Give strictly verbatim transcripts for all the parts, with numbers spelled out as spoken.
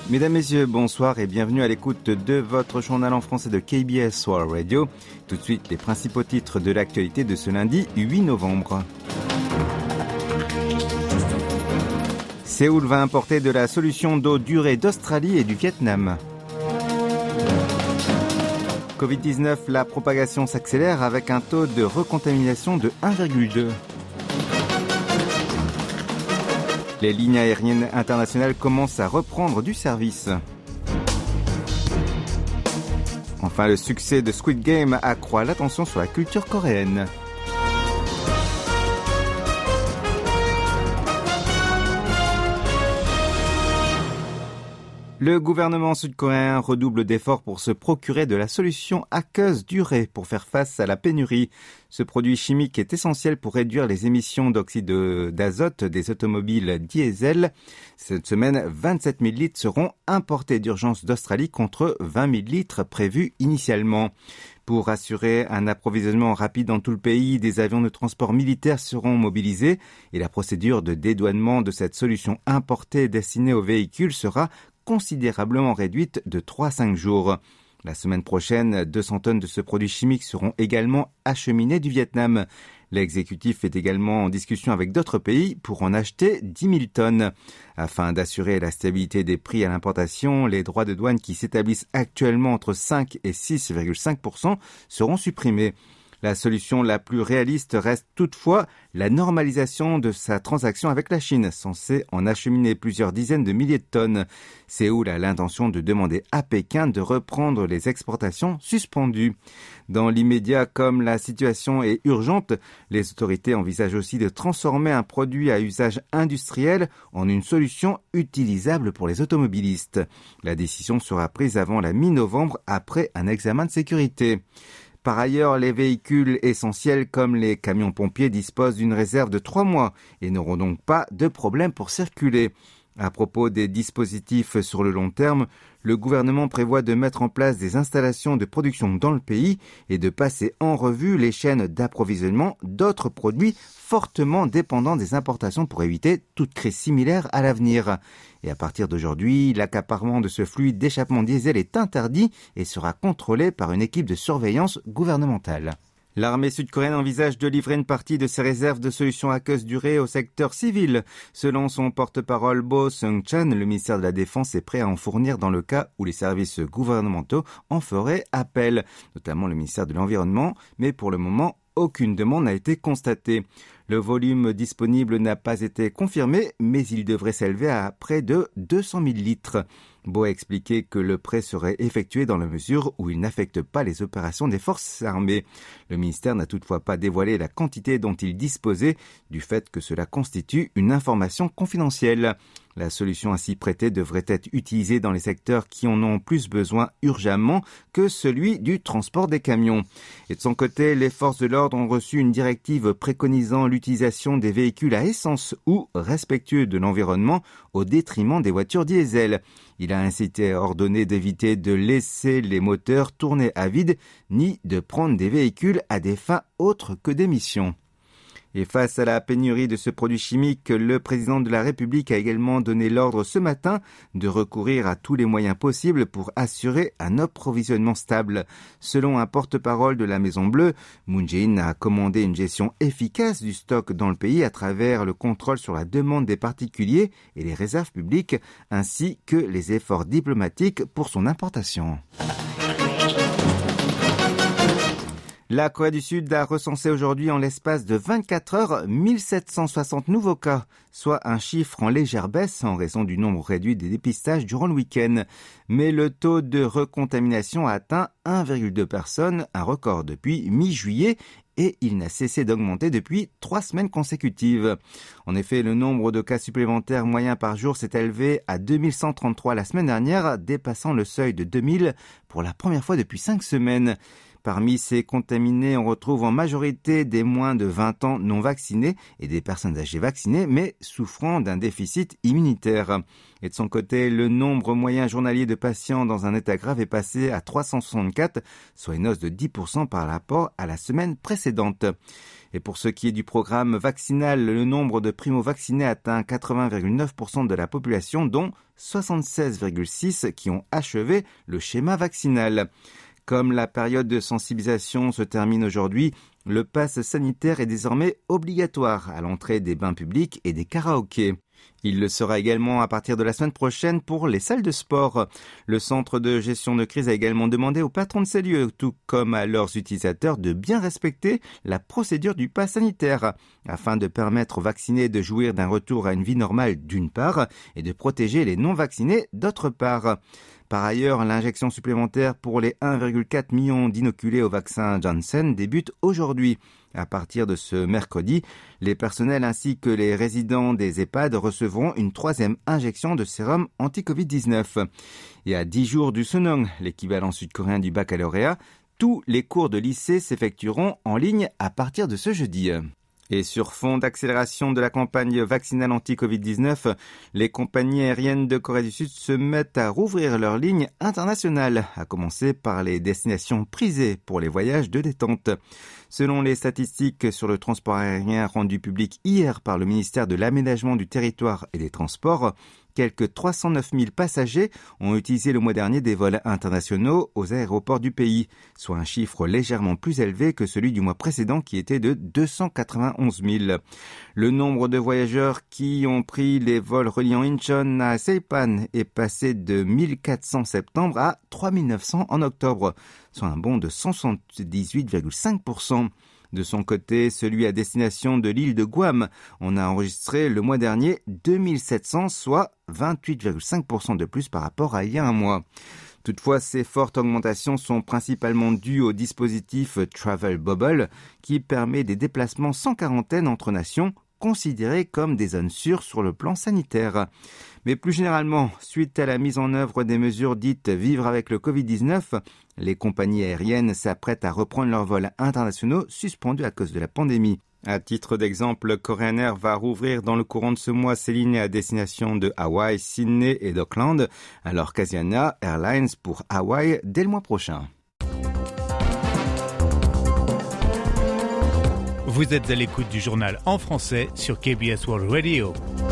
Mesdames, Messieurs, bonsoir et bienvenue à l'écoute de votre journal en français de K B S World Radio. Tout de suite, les principaux titres de l'actualité de ce lundi huit novembre. Séoul va importer de la solution d'eau durée d'Australie et du Vietnam. covid dix-neuf, la propagation s'accélère avec un taux de recontamination de un virgule deux. Les lignes aériennes internationales commencent à reprendre du service. Enfin, le succès de Squid Game accroît l'attention sur la culture coréenne. Le gouvernement sud-coréen redouble d'efforts pour se procurer de la solution aqueuse durée pour faire face à la pénurie. Ce produit chimique est essentiel pour réduire les émissions d'oxyde d'azote des automobiles diesel. Cette semaine, vingt-sept mille litres seront importés d'urgence d'Australie contre vingt mille litres prévus initialement. Pour assurer un approvisionnement rapide dans tout le pays, des avions de transport militaire seront mobilisés et la procédure de dédouanement de cette solution importée destinée aux véhicules sera considérablement réduite de trois à cinq jours. La semaine prochaine, deux cents tonnes de ce produit chimique seront également acheminées du Vietnam. L'exécutif est également en discussion avec d'autres pays pour en acheter dix mille tonnes. Afin d'assurer la stabilité des prix à l'importation, les droits de douane qui s'établissent actuellement entre cinq et six virgule cinq pour cent seront supprimés. La solution la plus réaliste reste toutefois la normalisation de sa transaction avec la Chine, censée en acheminer plusieurs dizaines de milliers de tonnes. Séoul a l'intention de demander à Pékin de reprendre les exportations suspendues. Dans l'immédiat, comme la situation est urgente, les autorités envisagent aussi de transformer un produit à usage industriel en une solution utilisable pour les automobilistes. La décision sera prise avant la mi-novembre après un examen de sécurité. Par ailleurs, les véhicules essentiels comme les camions-pompiers disposent d'une réserve de trois mois et n'auront donc pas de problème pour circuler. À propos des dispositifs sur le long terme, le gouvernement prévoit de mettre en place des installations de production dans le pays et de passer en revue les chaînes d'approvisionnement d'autres produits fortement dépendants des importations pour éviter toute crise similaire à l'avenir. Et à partir d'aujourd'hui, l'accaparement de ce fluide d'échappement diesel est interdit et sera contrôlé par une équipe de surveillance gouvernementale. L'armée sud-coréenne envisage de livrer une partie de ses réserves de solutions aqueuses durée au secteur civil. Selon son porte-parole Bo Seung-chan, le ministère de la Défense est prêt à en fournir dans le cas où les services gouvernementaux en feraient appel, notamment le ministère de l'Environnement, mais pour le moment, aucune demande n'a été constatée. Le volume disponible n'a pas été confirmé, mais il devrait s'élever à près de deux cent mille litres. Bo a expliqué que le prêt serait effectué dans la mesure où il n'affecte pas les opérations des forces armées. Le ministère n'a toutefois pas dévoilé la quantité dont il disposait, du fait que cela constitue une information confidentielle. La solution ainsi prêtée devrait être utilisée dans les secteurs qui en ont plus besoin urgemment que celui du transport des camions. Et de son côté, les forces de l'ordre ont reçu une directive préconisant l'utilisation des véhicules à essence ou respectueux de l'environnement au détriment des voitures diesel. Il a ainsi été ordonné d'éviter de laisser les moteurs tourner à vide ni de prendre des véhicules à des fins autres que d'émissions. Et face à la pénurie de ce produit chimique, le président de la République a également donné l'ordre ce matin de recourir à tous les moyens possibles pour assurer un approvisionnement stable. Selon un porte-parole de la Maison-Bleue, Moon Jae-in a commandé une gestion efficace du stock dans le pays à travers le contrôle sur la demande des particuliers et les réserves publiques, ainsi que les efforts diplomatiques pour son importation. La Corée du Sud a recensé aujourd'hui en l'espace de vingt-quatre heures mille sept cent soixante nouveaux cas, soit un chiffre en légère baisse en raison du nombre réduit des dépistages durant le week-end. Mais le taux de recontamination a atteint un virgule deux personnes, un record depuis mi-juillet, et il n'a cessé d'augmenter depuis trois semaines consécutives. En effet, le nombre de cas supplémentaires moyens par jour s'est élevé à deux mille cent trente-trois la semaine dernière, dépassant le seuil de deux mille pour la première fois depuis cinq semaines. parmi ces contaminés, on retrouve en majorité des moins de vingt ans non vaccinés et des personnes âgées vaccinées, mais souffrant d'un déficit immunitaire. Et de son côté, le nombre moyen journalier de patients dans un état grave est passé à trois cent soixante-quatre, soit une hausse de dix pour cent par rapport à la semaine précédente. Et pour ce qui est du programme vaccinal, le nombre de primo-vaccinés atteint quatre-vingts virgule neuf pour cent de la population, dont soixante-seize virgule six pour cent qui ont achevé le schéma vaccinal. Comme la période de sensibilisation se termine aujourd'hui, le pass sanitaire est désormais obligatoire à l'entrée des bains publics et des karaokés. Il le sera également à partir de la semaine prochaine pour les salles de sport. Le centre de gestion de crise a également demandé aux patrons de ces lieux, tout comme à leurs utilisateurs, de bien respecter la procédure du pass sanitaire, afin de permettre aux vaccinés de jouir d'un retour à une vie normale d'une part, et de protéger les non-vaccinés d'autre part. Par ailleurs, l'injection supplémentaire pour les un virgule quatre million d'inoculés au vaccin Janssen débute aujourd'hui. À partir de ce mercredi, les personnels ainsi que les résidents des EHPAD recevront une troisième injection de sérum anti-covid dix-neuf. Et à dix jours du Sunong, l'équivalent sud-coréen du baccalauréat, tous les cours de lycée s'effectueront en ligne à partir de ce jeudi. Et sur fond d'accélération de la campagne vaccinale anti-covid dix-neuf, les compagnies aériennes de Corée du Sud se mettent à rouvrir leurs lignes internationales, à commencer par les destinations prisées pour les voyages de détente. Selon les statistiques sur le transport aérien rendues publiques hier par le ministère de l'Aménagement du Territoire et des Transports, quelques trois cent neuf mille passagers ont utilisé le mois dernier des vols internationaux aux aéroports du pays, soit un chiffre légèrement plus élevé que celui du mois précédent qui était de deux cent quatre-vingt-onze mille. Le nombre de voyageurs qui ont pris les vols reliant Incheon à Saipan est passé de mille quatre cents en septembre à trois mille neuf cents en octobre, soit un bond de cent soixante-dix-huit virgule cinq pour cent. De son côté, celui à destination de l'île de Guam, on a enregistré le mois dernier deux mille sept cents, soit vingt-huit virgule cinq pour cent de plus par rapport à il y a un mois. Toutefois, ces fortes augmentations sont principalement dues au dispositif Travel Bubble qui permet des déplacements sans quarantaine entre nations, considérées comme des zones sûres sur le plan sanitaire. Mais plus généralement, suite à la mise en œuvre des mesures dites « vivre avec le covid dix-neuf », les compagnies aériennes s'apprêtent à reprendre leurs vols internationaux suspendus à cause de la pandémie. À titre d'exemple, Korean Air va rouvrir dans le courant de ce mois ses lignes à destination de Hawaï, Sydney et d'Auckland, alors qu'Asiana Airlines pour Hawaï dès le mois prochain. Vous êtes à l'écoute du journal en français sur K B S World Radio.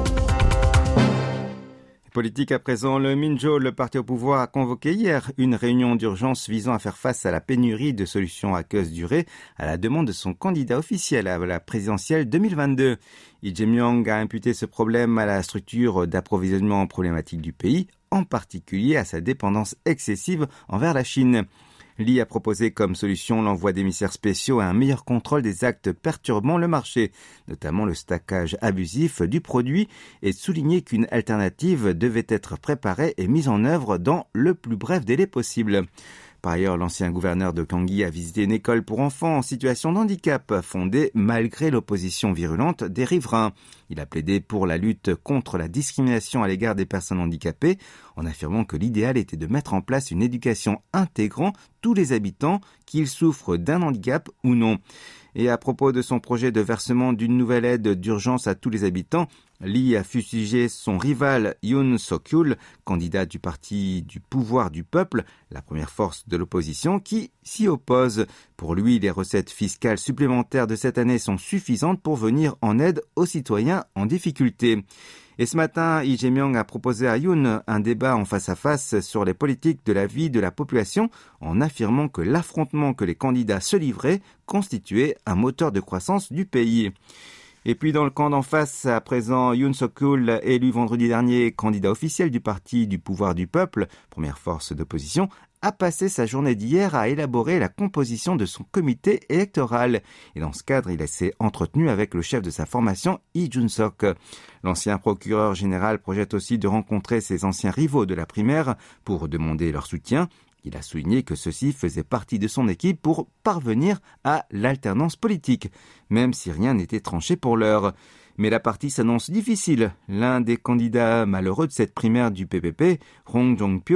Politique à présent, le Minjo, le parti au pouvoir, a convoqué hier une réunion d'urgence visant à faire face à la pénurie de solutions aqueuses d'urée à la demande de son candidat officiel à la présidentielle deux mille vingt-deux. Lee Jae-myung a imputé ce problème à la structure d'approvisionnement problématique du pays, en particulier à sa dépendance excessive envers la Chine. Lee a proposé comme solution l'envoi d'émissaires spéciaux et un meilleur contrôle des actes perturbant le marché, notamment le stackage abusif du produit, et souligné qu'une alternative devait être préparée et mise en œuvre dans le plus bref délai possible. Par ailleurs, l'ancien gouverneur de Gyeonggi a visité une école pour enfants en situation de handicap, fondée malgré l'opposition virulente des riverains. Il a plaidé pour la lutte contre la discrimination à l'égard des personnes handicapées, en affirmant que l'idéal était de mettre en place une éducation intégrant tous les habitants, qu'ils souffrent d'un handicap ou non. Et à propos de son projet de versement d'une nouvelle aide d'urgence à tous les habitants, Lee a fustigé son rival Yoon Suk-yeol, candidat du parti du pouvoir du peuple, la première force de l'opposition, qui s'y oppose. Pour lui, les recettes fiscales supplémentaires de cette année sont suffisantes pour venir en aide aux citoyens en difficulté. Et ce matin, Lee Jae-myung a proposé à Yoon un débat en face-à-face sur les politiques de la vie de la population, en affirmant que l'affrontement que les candidats se livraient constituait un moteur de croissance du pays. Et puis dans le camp d'en face, à présent, Yoon Suk-yeol, élu vendredi dernier candidat officiel du parti du pouvoir du peuple, première force d'opposition, a passé sa journée d'hier à élaborer la composition de son comité électoral. Et dans ce cadre, il s'est entretenu avec le chef de sa formation, Lee Jun-sok. L'ancien procureur général projette aussi de rencontrer ses anciens rivaux de la primaire pour demander leur soutien. Il a souligné que ceux-ci faisaient partie de son équipe pour parvenir à l'alternance politique, même si rien n'était tranché pour l'heure. Mais la partie s'annonce difficile. L'un des candidats malheureux de cette primaire du P P P, Hong Jong-pyo,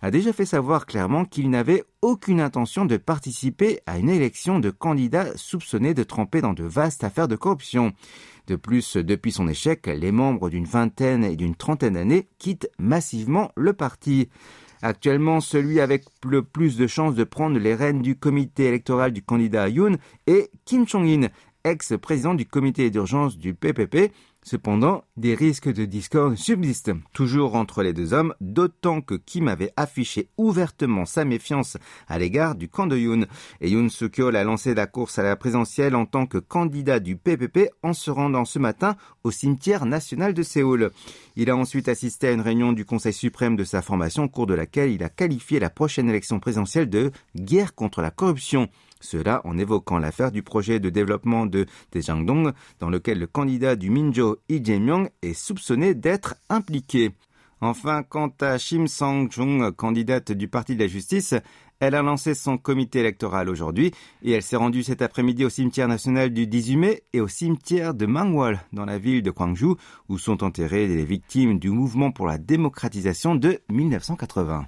a déjà fait savoir clairement qu'il n'avait aucune intention de participer à une élection de candidat soupçonné de tremper dans de vastes affaires de corruption. De plus, depuis son échec, les membres d'une vingtaine et d'une trentaine d'années quittent massivement le parti. Actuellement, celui avec le plus de chances de prendre les rênes du comité électoral du candidat Yoon est Kim Chong-in, ex-président du comité d'urgence du P P P. Cependant, des risques de discorde subsistent toujours entre les deux hommes, d'autant que Kim avait affiché ouvertement sa méfiance à l'égard du camp de Yoon. Et Yoon Suk-yeol a lancé la course à la présidentielle en tant que candidat du P P P en se rendant ce matin au cimetière national de Séoul. Il a ensuite assisté à une réunion du Conseil suprême de sa formation au cours de laquelle il a qualifié la prochaine élection présidentielle de guerre contre la corruption. Cela en évoquant l'affaire du projet de développement de Daejang-dong, dans lequel le candidat du Minjo, Lee Jae-myung, est soupçonné d'être impliqué. Enfin, quant à Shim Sang-jung, candidate du Parti de la Justice, elle a lancé son comité électoral aujourd'hui et elle s'est rendue cet après-midi au cimetière national du dix-huit mai et au cimetière de Mangwol, dans la ville de Gwangju, où sont enterrées les victimes du mouvement pour la démocratisation de dix-neuf cent quatre-vingts.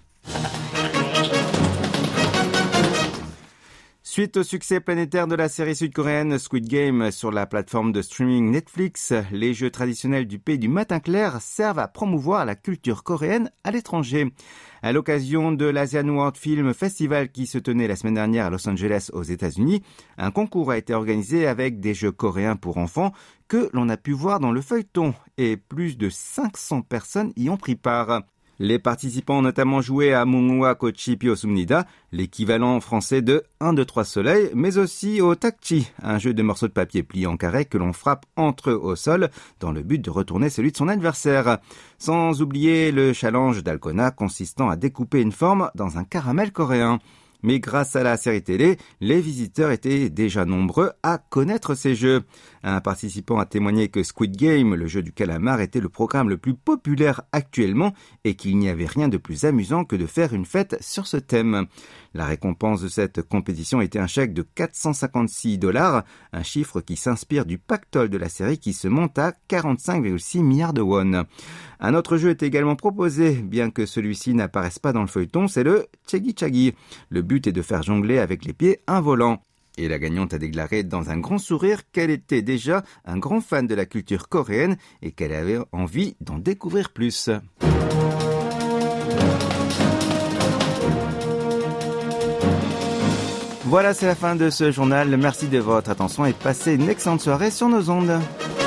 Suite au succès planétaire de la série sud-coréenne Squid Game sur la plateforme de streaming Netflix, les jeux traditionnels du pays du matin clair servent à promouvoir la culture coréenne à l'étranger. À l'occasion de l'Asian World Film Festival qui se tenait la semaine dernière à Los Angeles aux États-Unis, un concours a été organisé avec des jeux coréens pour enfants que l'on a pu voir dans le feuilleton et plus de cinq cents personnes y ont pris part. Les participants ont notamment joué à Mungwa Kochi Piosumnida, l'équivalent français de un, deux, trois soleil, mais aussi au Takchi, un jeu de morceaux de papier pliés en carré que l'on frappe entre eux au sol dans le but de retourner celui de son adversaire. Sans oublier le challenge d'Alcona consistant à découper une forme dans un caramel coréen. Mais grâce à la série télé, les visiteurs étaient déjà nombreux à connaître ces jeux. Un participant a témoigné que Squid Game, le jeu du calamar, était le programme le plus populaire actuellement et qu'il n'y avait rien de plus amusant que de faire une fête sur ce thème. La récompense de cette compétition était un chèque de quatre cent cinquante-six dollars, un chiffre qui s'inspire du pactole de la série qui se monte à quarante-cinq virgule six milliards de won. Un autre jeu est également proposé, bien que celui-ci n'apparaisse pas dans le feuilleton, c'est le Chegi Chagi. Le but est de faire jongler avec les pieds un volant. Et la gagnante a déclaré dans un grand sourire qu'elle était déjà un grand fan de la culture coréenne et qu'elle avait envie d'en découvrir plus. Voilà, c'est la fin de ce journal. Merci de votre attention et passez une excellente soirée sur nos ondes.